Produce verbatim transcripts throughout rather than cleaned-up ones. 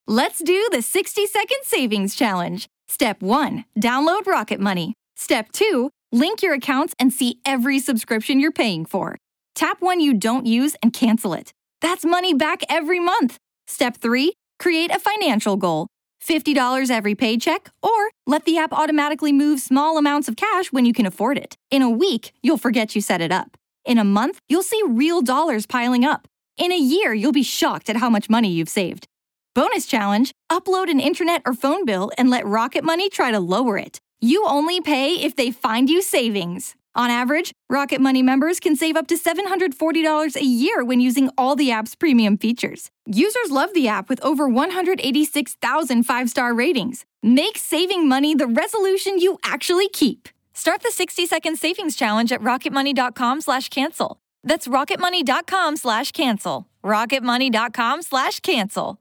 Let's do the sixty second savings challenge. Step one, download Rocket Money. Step two, link your accounts and see every subscription you're paying for. Tap one you don't use and cancel it. That's money back every month. Step three, create a financial goal. fifty dollars every paycheck, or let the app automatically move small amounts of cash when you can afford it. In a week, you'll forget you set it up. In a month, you'll see real dollars piling up. In a year, you'll be shocked at how much money you've saved. Bonus challenge, upload an internet or phone bill and let Rocket Money try to lower it. You only pay if they find you savings. On average, Rocket Money members can save up to seven hundred forty dollars a year when using all the app's premium features. Users love the app with over one hundred eighty-six thousand five-star ratings. Make saving money the resolution you actually keep. Start the sixty second savings challenge at rocketmoney.com slash cancel. That's rocketmoney.com slash cancel. rocketmoney.com slash cancel.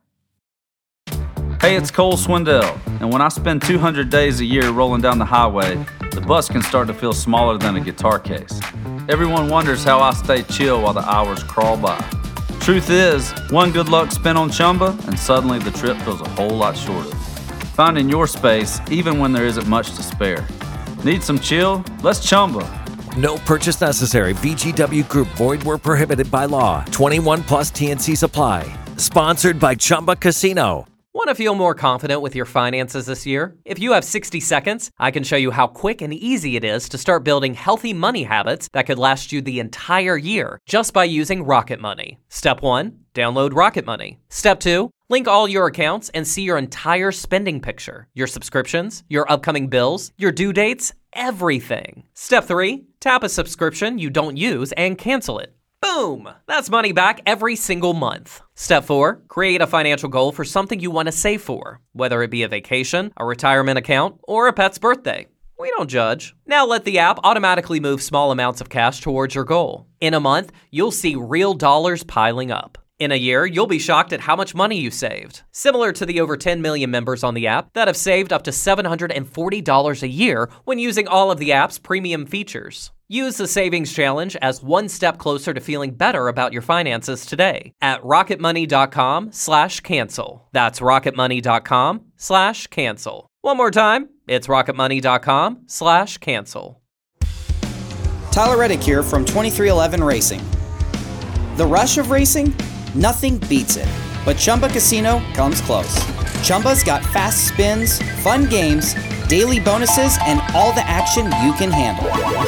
Hey, it's Cole Swindell, and when I spend two hundred days a year rolling down the highway, the bus can start to feel smaller than a guitar case. Everyone wonders how I stay chill while the hours crawl by. Truth is, one good luck spin on Chumba, and suddenly the trip feels a whole lot shorter. Finding your space, even when there isn't much to spare. Need some chill? Let's Chumba. No purchase necessary. V G W Group. Void where prohibited by law. twenty-one plus T N Cs apply. Sponsored by Chumba Casino. Want to feel more confident with your finances this year? If you have sixty seconds, I can show you how quick and easy it is to start building healthy money habits that could last you the entire year just by using Rocket Money. Step one, download Rocket Money. Step two, link all your accounts and see your entire spending picture, your subscriptions, your upcoming bills, your due dates, everything. Step three, tap a subscription you don't use and cancel it. Boom! That's money back every single month. Step four, create a financial goal for something you want to save for, whether it be a vacation, a retirement account, or a pet's birthday. We don't judge. Now let the app automatically move small amounts of cash towards your goal. In a month, you'll see real dollars piling up. In a year, you'll be shocked at how much money you saved. Similar to the over ten million members on the app that have saved up to seven hundred forty dollars a year when using all of the app's premium features. Use the Savings Challenge as one step closer to feeling better about your finances today at rocketmoney.com slash cancel. That's rocketmoney.com slash cancel. One more time, it's rocketmoney.com slash cancel. Tyler Reddick here from twenty-three eleven Racing. The rush of racing? Nothing beats it. But Chumba Casino comes close. Chumba's got fast spins, fun games, daily bonuses, and all the action you can handle.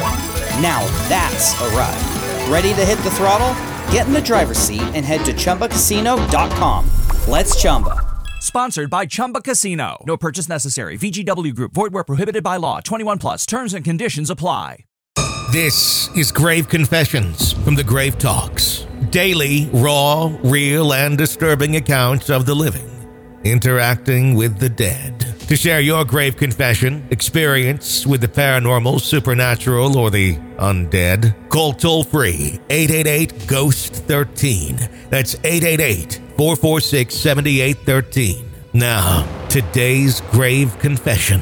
Now that's a ride. Ready to hit the throttle? Get in the driver's seat and head to chumba casino dot com. Let's Chumba. Sponsored by Chumba Casino. No purchase necessary. V G W Group. Void where prohibited by law. twenty-one plus. Terms and conditions apply. This is Grave Confessions from the Grave Talks. Daily, raw, real, and disturbing accounts of the living interacting with the dead. To share your grave confession, experience with the paranormal, supernatural, or the undead, call toll-free eight eight eight, ghost one three. That's eight eight eight, four four six, seven eight one three. Now, today's grave confession.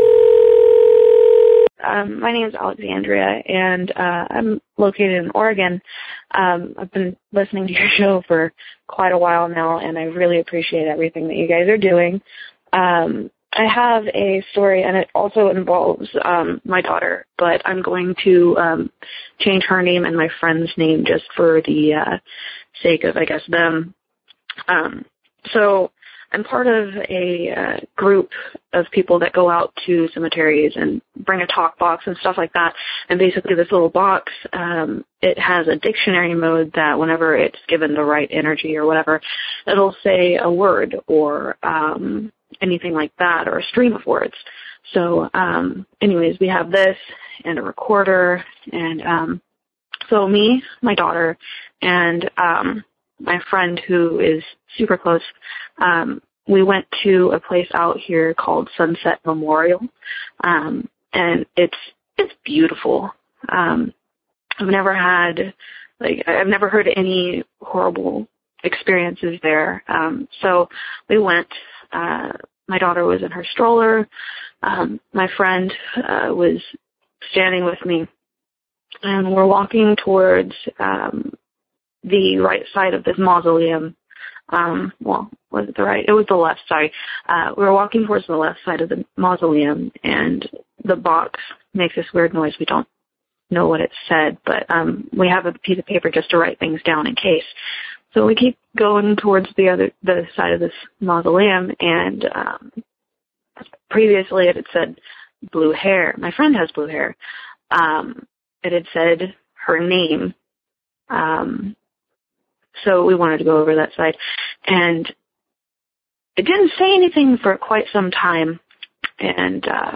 Um, my name is Alexandria, and uh, I'm located in Oregon. Um, I've been listening to your show for quite a while now, and I really appreciate everything that you guys are doing. Um, I have a story, and it also involves um, my daughter, but I'm going to um, change her name and my friend's name just for the uh, sake of, I guess, them. Um, so I'm part of a uh, group of people that go out to cemeteries and bring a talk box and stuff like that. And basically this little box, um, it has a dictionary mode that whenever it's given the right energy or whatever, it'll say a word or um, anything like that, or a stream of words. So um, anyways, we have this and a recorder. And um, so me, my daughter, and um, my friend who is super close, um, we went to a place out here called Sunset Memorial, um, and it's it's beautiful. Um, I've never had, like, I've never heard any horrible experiences there. Um, so we went. Uh, my daughter was in her stroller. Um, my friend uh, was standing with me, and we're walking towards um, the right side of this mausoleum. Um, well, was it the right? It was the left, sorry. Uh, we were walking towards the left side of the mausoleum, and the box makes this weird noise. We don't know what it said, but um, we have a piece of paper just to write things down in case. So we keep going towards the other the side of this mausoleum, and um, previously it had said blue hair. My friend has blue hair. Um, it had said her name. Um, so we wanted to go over that side, and it didn't say anything for quite some time, and uh,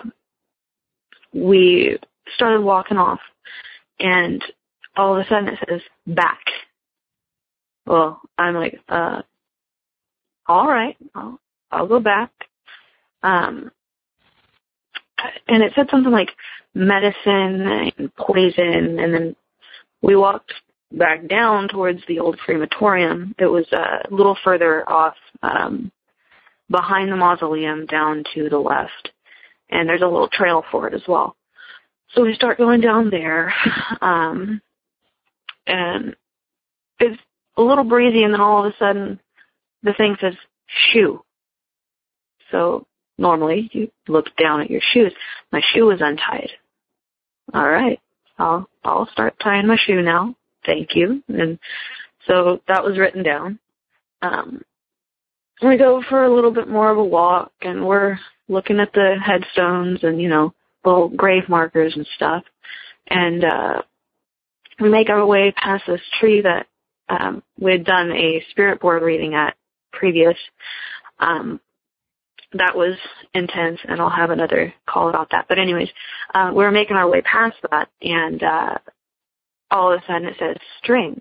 we started walking off, and all of a sudden it says back. Well, I'm like, uh, all right, I'll, I'll go back. Um, and it said something like medicine and poison, and then we walked back down towards the old crematorium. It was a little further off, um, behind the mausoleum down to the left, and there's a little trail for it as well. So we start going down there, um, and it's a little breezy, and then all of a sudden the thing says shoe. So normally you look down at your shoes. My shoe was untied. All right, I'll I'll start tying my shoe now. Thank you. And so that was written down. Um, we go for a little bit more of a walk, and we're looking at the headstones and, you know, little grave markers and stuff. And uh, we make our way past this tree that um, we had done a spirit board reading at previous. Um, that was intense, and I'll have another call about that. But anyways, uh, we were making our way past that, and uh, all of a sudden it says string.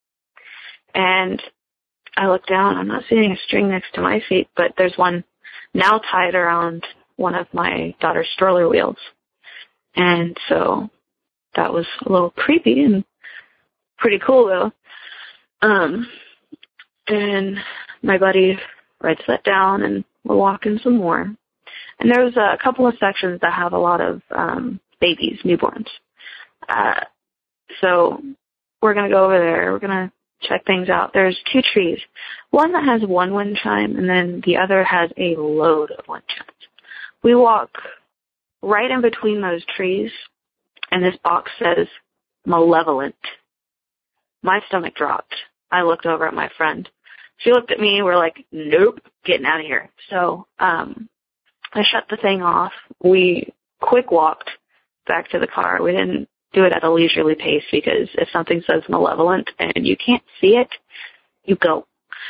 And I look down, I'm not seeing a string next to my feet, but there's one now tied around one of my daughter's stroller wheels. And so that was a little creepy and pretty cool though. Um, and my buddy writes that down, and we're walking some more. And there's a couple of sections that have a lot of um, babies, newborns. Uh, so we're going to go over there. We're going to check things out. There's two trees. One that has one wind chime, and then the other has a load of wind chimes. We walk right in between those trees, and this box says malevolent. My stomach dropped. I looked over at my friend. She looked at me. We're like, nope, getting out of here. So um, I shut the thing off. We quick walked back to the car. We didn't do it at a leisurely pace, because if something says malevolent and you can't see it, you go.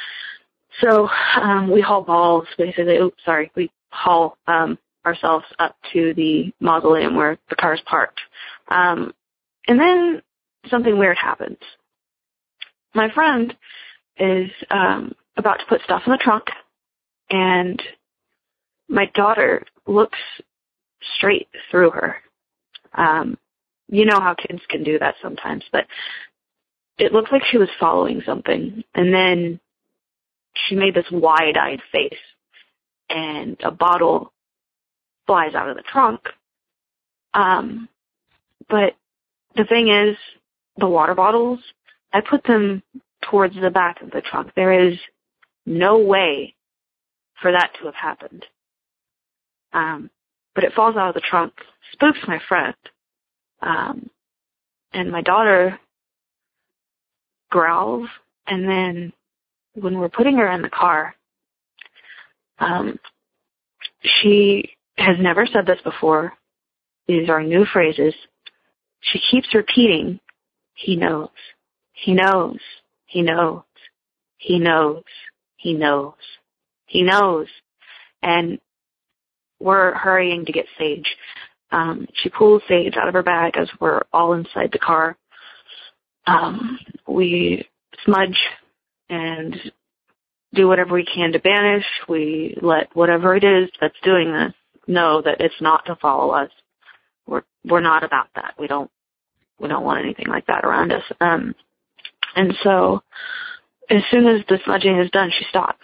So um, we haul balls, basically. Oops, sorry. We haul um, ourselves up to the mausoleum where the car's parked. Um, and then something weird happens. My friend is um, about to put stuff in the trunk, and my daughter looks straight through her. Um, you know how kids can do that sometimes, but it looked like she was following something, and then she made this wide-eyed face, and a bottle flies out of the trunk. Um, but the thing is, the water bottles, I put them towards the back of the trunk. There is no way for that to have happened. Um, but it falls out of the trunk, spooks my friend. Um, and my daughter growls, and then when we're putting her in the car, um, she has never said this before. These are new phrases. She keeps repeating, he knows, he knows, he knows, he knows, he knows, he knows. And we're hurrying to get Sage. Um, she pulls Sage out of her bag as we're all inside the car. Um, we smudge and do whatever we can to banish. We let whatever it is that's doing this know that it's not to follow us. We're we're not about that. We don't we don't want anything like that around us. Um, and so as soon as the smudging is done, she stops.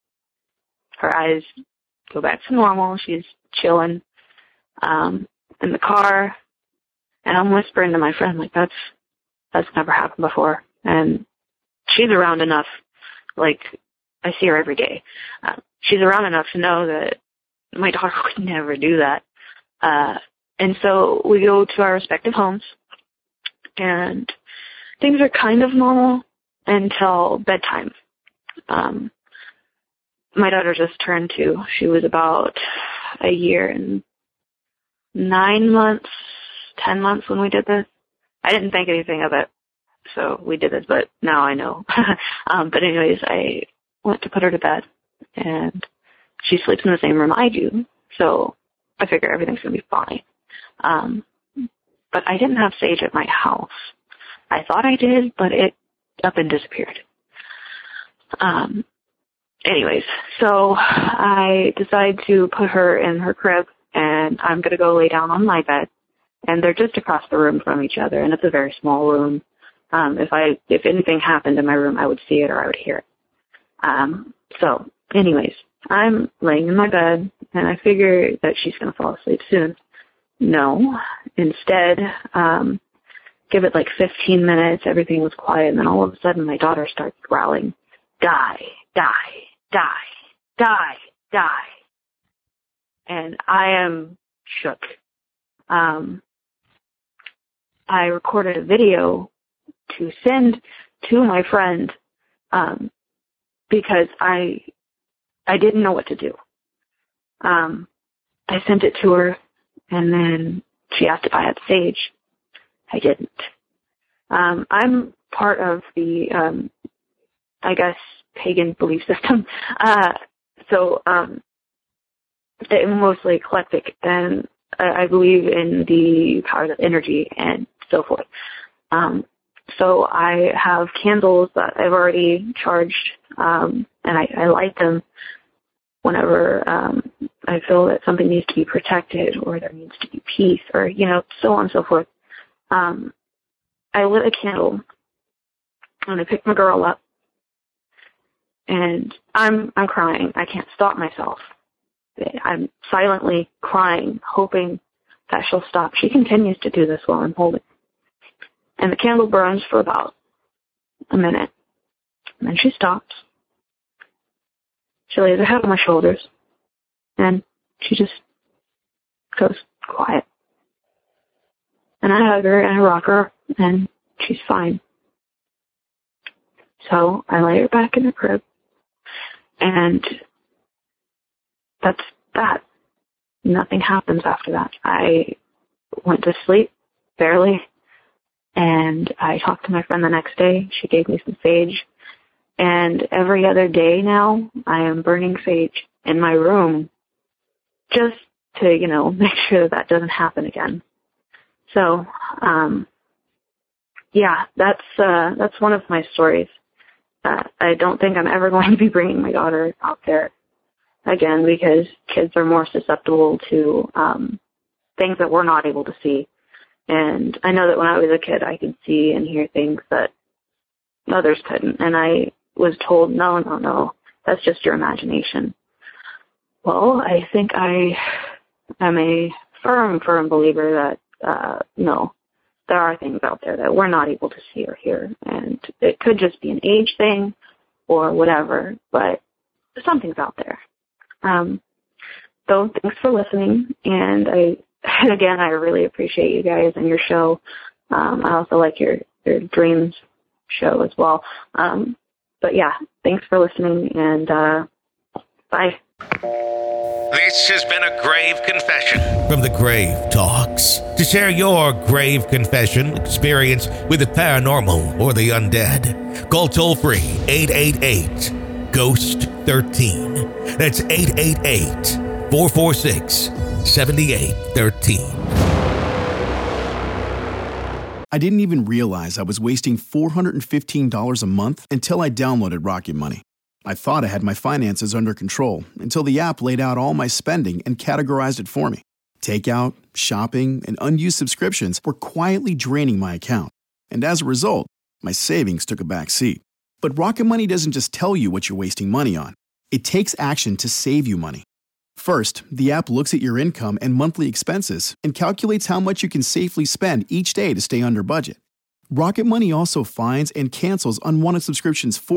Her eyes go back to normal. She's chilling um, in the car, and I'm whispering to my friend, like, that's that's never happened before. And she's around enough, like, I see her every day. Uh, she's around enough to know that my daughter would never do that. Uh, and so we go to our respective homes, and things are kind of normal until bedtime. Um, my daughter just turned two. She was about a year and nine months, ten months when we did this. I didn't think anything of it, so we did this, but now I know. um, but anyways, I went to put her to bed, and she sleeps in the same room I do, so I figure everything's going to be fine. Um, but I didn't have Sage at my house. I thought I did, but it up and disappeared. Um, anyways, so I decide to put her in her crib, and I'm going to go lay down on my bed. And they're just across the room from each other, and it's a very small room. Um, if I, if anything happened in my room, I would see it or I would hear it. Um, so anyways, I'm laying in my bed, and I figure that she's going to fall asleep soon. No. Instead, um, give it like fifteen minutes, everything was quiet, and then all of a sudden my daughter starts growling, die, die, die, die, die. And I am shook. Um, I recorded a video to send to my friend, um, because I, I didn't know what to do. Um, I sent it to her, and then she asked if I had Sage. I didn't. Um, I'm part of the, um, I guess, pagan belief system. Uh, so, um, I'm mostly eclectic, and I, I believe in the powers of energy and so forth. Um, so I have candles that I've already charged, um, and I, I light them whenever um, I feel that something needs to be protected or there needs to be peace or, you know, so on and so forth. Um, I lit a candle, and I picked my girl up, and I'm I'm crying. I can't stop myself. I'm silently crying, hoping that she'll stop. She continues to do this while I'm holding. And the candle burns for about a minute. And then she stops. She lays her head on my shoulders. And she just goes quiet. And I hug her and I rock her, and she's fine. So I lay her back in the crib. And that's that. Nothing happens after that. I went to sleep, barely, and I talked to my friend the next day. She gave me some sage, and every other day now, I am burning sage in my room just to, you know, make sure that, that doesn't happen again. So, um, yeah, that's uh, that's one of my stories. Uh, I don't think I'm ever going to be bringing my daughter out there again, because kids are more susceptible to um, things that we're not able to see. And I know that when I was a kid, I could see and hear things that others couldn't. And I was told, no, no, no, that's just your imagination. Well, I think I am a firm, firm believer that, uh, no, there are things out there that we're not able to see or hear. And it could just be an age thing or whatever, but something's out there. Um, so thanks for listening, and I, again, I really appreciate you guys and your show. Um, I also like your, your dreams show as well. Um, but yeah, thanks for listening, and, uh, bye. This has been a grave confession from the Grave Talks. To share your grave confession experience with the paranormal or the undead, call toll free eight eight eight, ghost thirteen. That's eight eight eight, four four six, seven eight one three. I didn't even realize I was wasting four hundred fifteen dollars a month until I downloaded Rocket Money. I thought I had my finances under control until the app laid out all my spending and categorized it for me. Takeout, shopping, and unused subscriptions were quietly draining my account. And as a result, my savings took a back seat. But Rocket Money doesn't just tell you what you're wasting money on. It takes action to save you money. First, the app looks at your income and monthly expenses and calculates how much you can safely spend each day to stay under budget. Rocket Money also finds and cancels unwanted subscriptions for you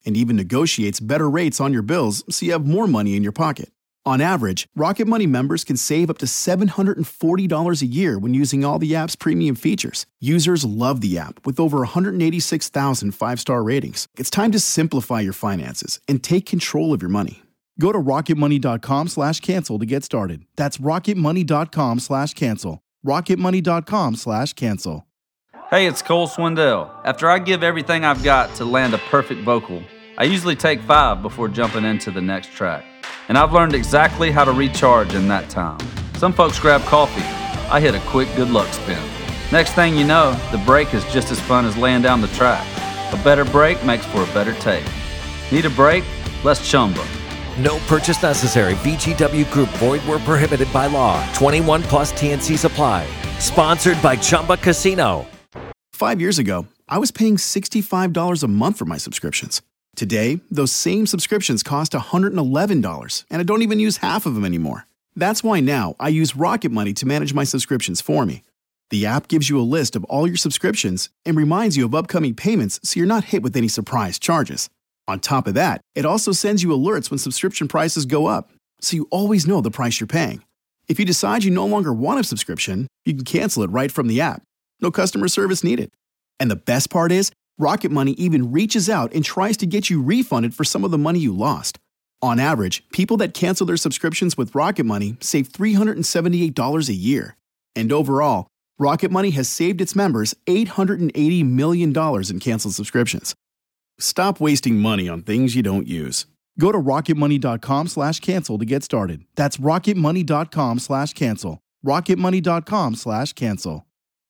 and even negotiates better rates on your bills so you have more money in your pocket. On average, Rocket Money members can save up to seven hundred forty dollars a year when using all the app's premium features. Users love the app with over one hundred eighty-six thousand five-star ratings. It's time to simplify your finances and take control of your money. Go to rocketmoney.com slash cancel to get started. That's rocketmoney.com slash cancel. rocketmoney.com slash cancel. Hey, it's Cole Swindell. After I give everything I've got to land a perfect vocal, I usually take five before jumping into the next track. And I've learned exactly how to recharge in that time. Some folks grab coffee. I hit a quick good luck spin. Next thing you know, the break is just as fun as laying down the track. A better break makes for a better take. Need a break? Let's Chumba. No purchase necessary. V G W Group. Void where prohibited by law. twenty-one plus T N C supply. Sponsored by Chumba Casino. Five years ago, I was paying sixty-five dollars a month for my subscriptions. Today, those same subscriptions cost one hundred eleven dollars, and I don't even use half of them anymore. That's why now I use Rocket Money to manage my subscriptions for me. The app gives you a list of all your subscriptions and reminds you of upcoming payments so you're not hit with any surprise charges. On top of that, it also sends you alerts when subscription prices go up, so you always know the price you're paying. If you decide you no longer want a subscription, you can cancel it right from the app. No customer service needed. And the best part is, Rocket Money even reaches out and tries to get you refunded for some of the money you lost. On average, people that cancel their subscriptions with Rocket Money save three hundred seventy-eight dollars a year. And overall, Rocket Money has saved its members eight hundred eighty million dollars in canceled subscriptions. Stop wasting money on things you don't use. Go to rocketmoney.com slash cancel to get started. That's rocketmoney.com slash cancel. rocketmoney.com slash cancel.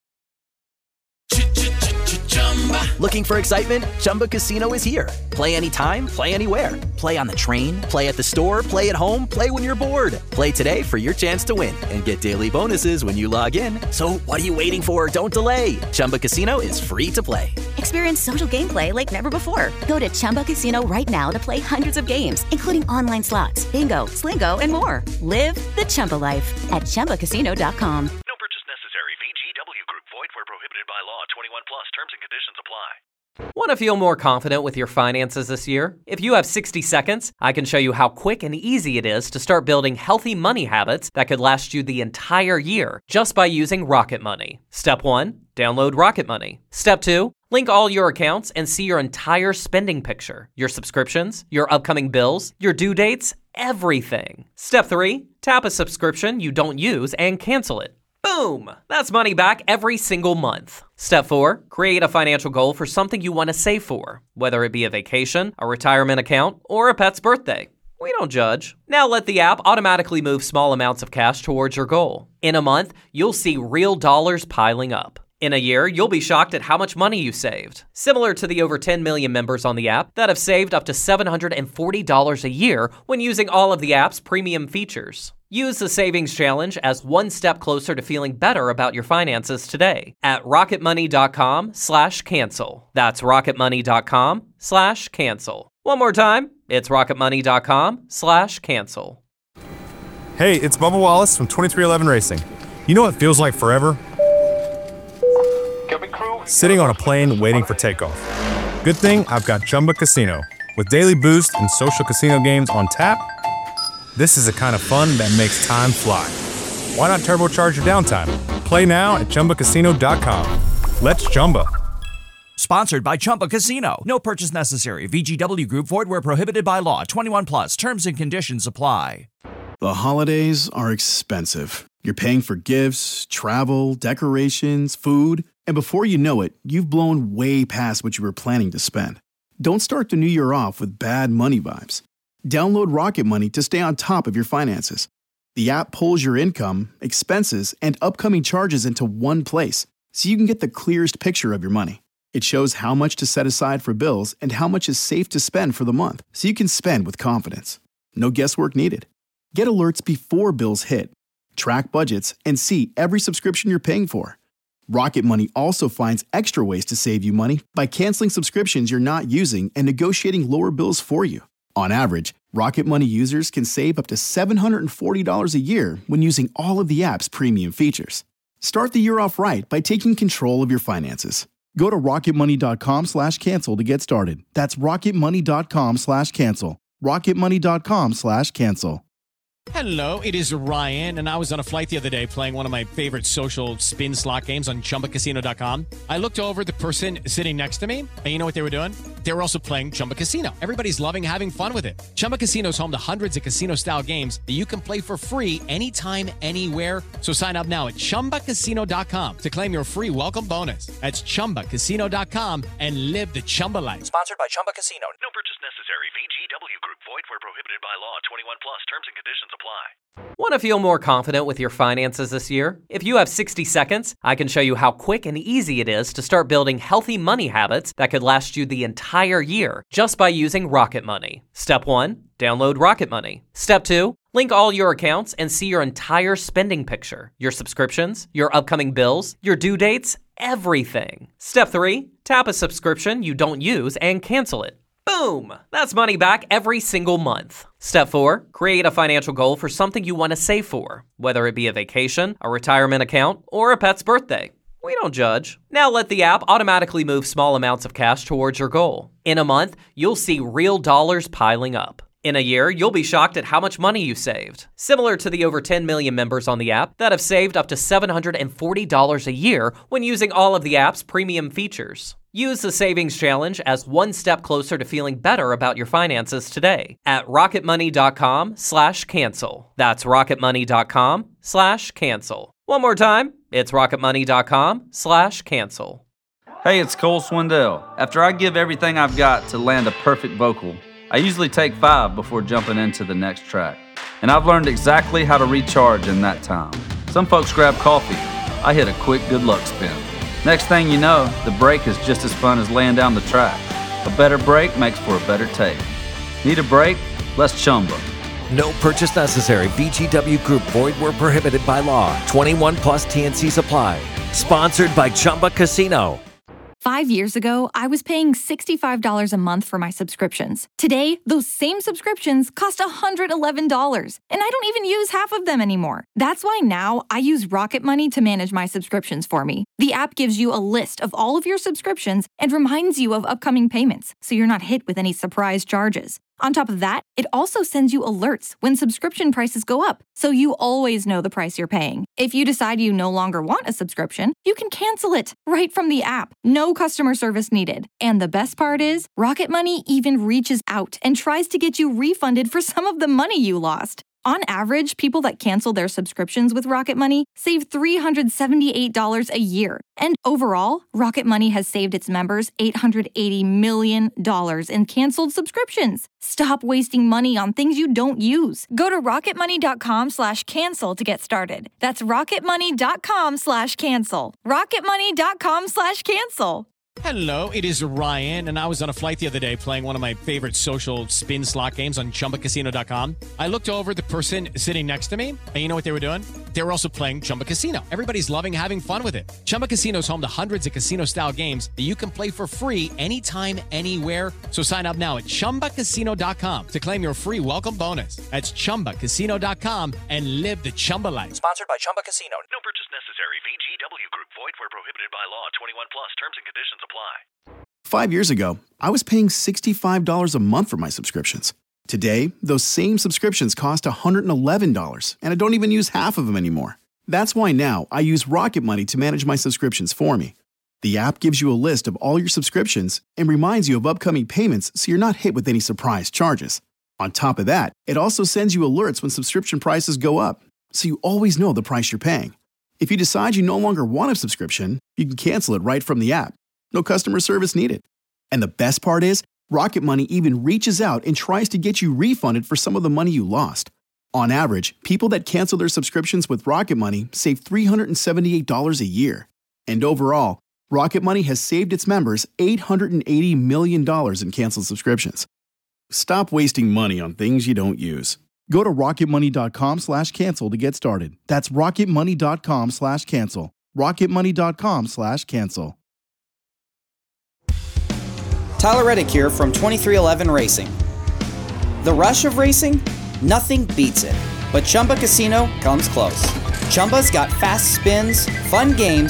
Looking for excitement? Chumba Casino is here. Play anytime, play anywhere. Play on the train, play at the store, play at home, play when you're bored. Play today for your chance to win and get daily bonuses when you log in. So what are you waiting for? Don't delay. Chumba Casino is free to play. Experience social gameplay like never before. Go to Chumba Casino right now to play hundreds of games, including online slots, bingo, Slingo, and more. Live the Chumba life at chumba casino dot com. No purchase necessary. V G W Group. Void where prohibited by law. twenty-one plus. Terms and conditions apply. Want to feel more confident with your finances this year? If you have sixty seconds, I can show you how quick and easy it is to start building healthy money habits that could last you the entire year just by using Rocket Money. Step one, download Rocket Money. Step two, link all your accounts and see your entire spending picture, your subscriptions, your upcoming bills, your due dates, everything. Step three, tap a subscription you don't use and cancel it. Boom! That's money back every single month. Step four, create a financial goal for something you want to save for, whether it be a vacation, a retirement account, or a pet's birthday. We don't judge. Now let the app automatically move small amounts of cash towards your goal. In a month, you'll see real dollars piling up. In a year, you'll be shocked at how much money you saved. Similar to the over ten million members on the app that have saved up to seven hundred forty dollars a year when using all of the app's premium features. Use the Savings Challenge as one step closer to feeling better about your finances today at rocketmoney.com slash cancel. That's rocketmoney.com slash cancel. One more time, it's rocketmoney.com slash cancel. Hey, it's Bubba Wallace from twenty-three eleven Racing. You know what feels like forever? Sitting on a plane waiting for takeoff. Good thing I've got Chumba Casino. With daily boost and social casino games on tap, this is the kind of fun that makes time fly. Why not turbocharge your downtime? Play now at chumba casino dot com. Let's Chumba. Sponsored by Chumba Casino. No purchase necessary. V G W Group. Void where prohibited by law. twenty-one plus. Terms and conditions apply. The holidays are expensive. You're paying for gifts, travel, decorations, food, and before you know it, you've blown way past what you were planning to spend. Don't start the new year off with bad money vibes. Download Rocket Money to stay on top of your finances. The app pulls your income, expenses, and upcoming charges into one place, so you can get the clearest picture of your money. It shows how much to set aside for bills and how much is safe to spend for the month, so you can spend with confidence. No guesswork needed. Get alerts before bills hit, track budgets, and see every subscription you're paying for. Rocket Money also finds extra ways to save you money by canceling subscriptions you're not using and negotiating lower bills for you. On average, Rocket Money users can save up to seven hundred forty dollars a year when using all of the app's premium features. Start the year off right by taking control of your finances. Go to rocketmoney.com slash cancel to get started. That's rocketmoney.com slash cancel. rocketmoney.com slash cancel. Hello, it is Ryan, and I was on a flight the other day playing one of my favorite social spin slot games on chumba casino dot com. I looked over at the person sitting next to me, and you know what they were doing? They were also playing Chumba Casino. Everybody's loving having fun with it. Chumba Casino is home to hundreds of casino-style games that you can play for free anytime, anywhere. So sign up now at chumba casino dot com to claim your free welcome bonus. That's chumba casino dot com and live the Chumba life. Sponsored by Chumba Casino. No purchase necessary. V G W Group. Void where prohibited by law. twenty-one plus. Terms and conditions apply. Want to feel more confident with your finances this year? If you have sixty seconds, I can show you how quick and easy it is to start building healthy money habits that could last you the entire year just by using Rocket Money. Step one, download Rocket Money. Step two, link all your accounts and see your entire spending picture, your subscriptions, your upcoming bills, your due dates, everything. Step three, tap a subscription you don't use and cancel it. Boom! That's money back every single month. Step four, create a financial goal for something you want to save for, whether it be a vacation, a retirement account, or a pet's birthday. We don't judge. Now let the app automatically move small amounts of cash towards your goal. In a month, you'll see real dollars piling up. In a year, you'll be shocked at how much money you saved. Similar to the over ten million members on the app that have saved up to seven hundred forty dollars a year when using all of the app's premium features. Use the Savings Challenge as one step closer to feeling better about your finances today at rocketmoney.com slash cancel. That's rocketmoney.com slash cancel. One more time, it's rocketmoney.com slash cancel. Hey, it's Cole Swindell. After I give everything I've got to land a perfect vocal, I usually take five before jumping into the next track. And I've learned exactly how to recharge in that time. Some folks grab coffee. I hit a quick good luck spin. Next thing you know, the break is just as fun as laying down the track. A better break makes for a better take. Need a break? Let's Chumba. No purchase necessary. V G W Group. Void where prohibited by law. twenty-one plus T N Cs apply. Sponsored by Chumba Casino. Five years ago, I was paying sixty-five dollars a month for my subscriptions. Today, those same subscriptions cost one hundred eleven dollars, and I don't even use half of them anymore. That's why now I use Rocket Money to manage my subscriptions for me. The app gives you a list of all of your subscriptions and reminds you of upcoming payments, so you're not hit with any surprise charges. On top of that, it also sends you alerts when subscription prices go up, so you always know the price you're paying. If you decide you no longer want a subscription, you can cancel it right from the app. No customer service needed. And the best part is, Rocket Money even reaches out and tries to get you refunded for some of the money you lost. On average, people that cancel their subscriptions with Rocket Money save three hundred seventy-eight dollars a year. And overall, Rocket Money has saved its members eight hundred eighty million dollars in canceled subscriptions. Stop wasting money on things you don't use. Go to rocketmoney.com slash cancel to get started. That's rocketmoney.com slash cancel. rocketmoney.com slash cancel. Hello, it is Ryan, and I was on a flight the other day playing one of my favorite social spin slot games on chumba casino dot com. I looked over at the person sitting next to me, and you know what they were doing? They were also playing Chumba Casino. Everybody's loving having fun with it. Chumba Casino is home to hundreds of casino-style games that you can play for free anytime, anywhere. So sign up now at chumba casino dot com to claim your free welcome bonus. That's chumba casino dot com and live the Chumba life. Sponsored by Chumba Casino. No purchase necessary. V G W Group. Void where prohibited by law. twenty-one plus. Terms and conditions apply. Five years ago, I was paying sixty-five dollars a month for my subscriptions. Today, those same subscriptions cost one hundred eleven dollars, and I don't even use half of them anymore. That's why now I use Rocket Money to manage my subscriptions for me. The app gives you a list of all your subscriptions and reminds you of upcoming payments so you're not hit with any surprise charges. On top of that, it also sends you alerts when subscription prices go up, so you always know the price you're paying. If you decide you no longer want a subscription, you can cancel it right from the app. No customer service needed. And the best part is, Rocket Money even reaches out and tries to get you refunded for some of the money you lost. On average, people that cancel their subscriptions with Rocket Money save three hundred seventy-eight dollars a year. And overall, Rocket Money has saved its members eight hundred eighty million dollars in canceled subscriptions. Stop wasting money on things you don't use. Go to rocketmoney.com slash cancel to get started. That's rocketmoney.com slash cancel. rocketmoney.com slash cancel. Tyler Reddick here from twenty-three eleven Racing. The rush of racing? Nothing beats it. But Chumba Casino comes close. Chumba's got fast spins, fun games,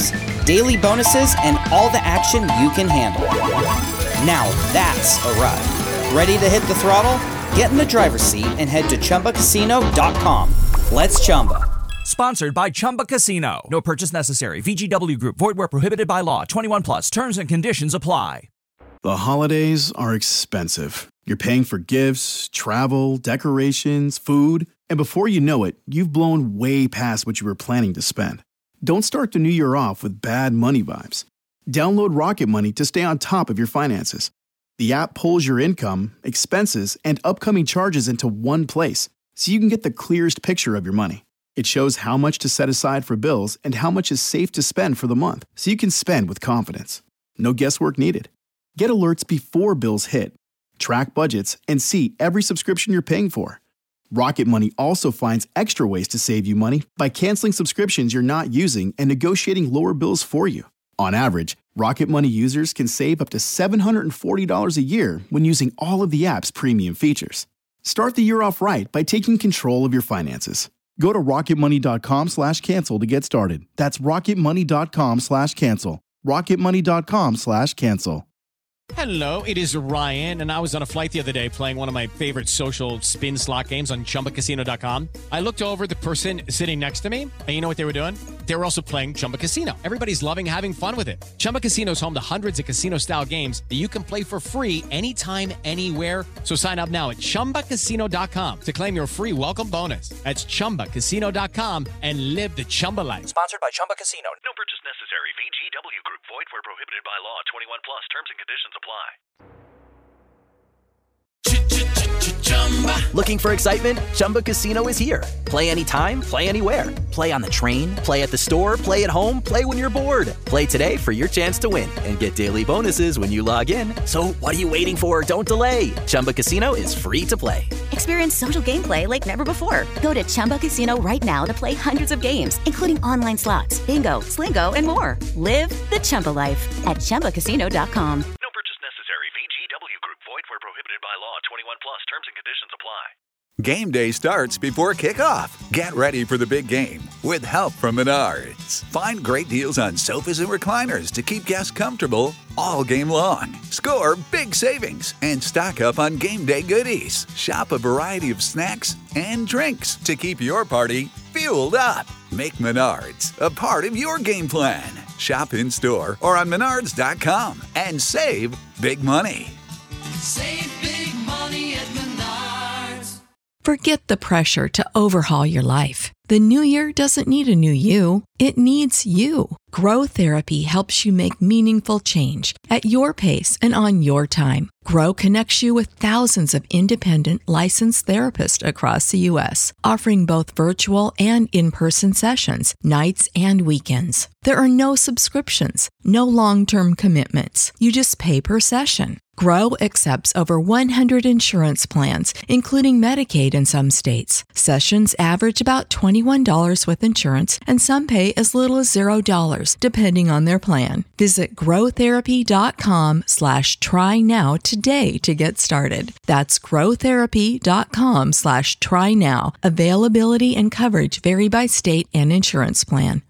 daily bonuses, and all the action you can handle. Now that's a ride. Ready to hit the throttle? Get in the driver's seat and head to Chumba Casino dot com. Let's Chumba. Sponsored by Chumba Casino. No purchase necessary. V G W Group. Void where prohibited by law. twenty-one plus. Terms and conditions apply. The holidays are expensive. You're paying for gifts, travel, decorations, food, and before you know it, you've blown way past what you were planning to spend. Don't start the new year off with bad money vibes. Download Rocket Money to stay on top of your finances. The app pulls your income, expenses, and upcoming charges into one place, so you can get the clearest picture of your money. It shows how much to set aside for bills and how much is safe to spend for the month, so you can spend with confidence. No guesswork needed. Get alerts before bills hit, track budgets, and see every subscription you're paying for. Rocket Money also finds extra ways to save you money by canceling subscriptions you're not using and negotiating lower bills for you. On average, Rocket Money users can save up to seven hundred forty dollars a year when using all of the app's premium features. Start the year off right by taking control of your finances. Go to rocketmoney.com slash cancel to get started. That's rocketmoney.com slash cancel. rocketmoney.com slash cancel. Hello, it is Ryan, and I was on a flight the other day playing one of my favorite social spin slot games on Chumba Casino dot com. I looked over at the person sitting next to me, and you know what they were doing? They were also playing Chumba Casino. Everybody's loving having fun with it. Chumba Casino is home to hundreds of casino-style games that you can play for free anytime, anywhere. So sign up now at Chumba Casino dot com to claim your free welcome bonus. That's Chumba Casino dot com and live the Chumba life. Sponsored by Chumba Casino. No purchase necessary. V G W Group. Void where prohibited by law. twenty-one plus. Terms and conditions apply. Looking for excitement? Chumba Casino is here. Play anytime, play anywhere. Play on the train, play at the store, play at home, play when you're bored. Play today for your chance to win and get daily bonuses when you log in. So what are you waiting for? Don't delay. Chumba Casino is free to play. Experience social gameplay like never before. Go to Chumba Casino right now to play hundreds of games, including online slots, bingo, Slingo, and more. Live the Chumba life at Chumba Casino dot com. No purchase necessary. V G W Group. Void where prohibited by law. twenty-one plus. Terms and conditions apply. Game day starts before kickoff. Get ready for the big game with help from Menards. Find great deals on sofas and recliners to keep guests comfortable all game long. Score big savings and stock up on game day goodies. Shop a variety of snacks and drinks to keep your party fueled up. Make Menards a part of your game plan. Shop in store or on menards dot com and save big money. Save big money at Menards. Forget the pressure to overhaul your life. The new year doesn't need a new you. It needs you. Grow Therapy helps you make meaningful change at your pace and on your time. Grow connects you with thousands of independent licensed therapists across the U S, offering both virtual and in-person sessions, nights and weekends. There are no subscriptions, no long-term commitments. You just pay per session. Grow accepts over one hundred insurance plans, including Medicaid in some states. Sessions average about twenty-one dollars with insurance, and some pay as little as zero dollars, depending on their plan. Visit growtherapy.com slash try now today to get started. That's growtherapy.com slash try now. Availability and coverage vary by state and insurance plan.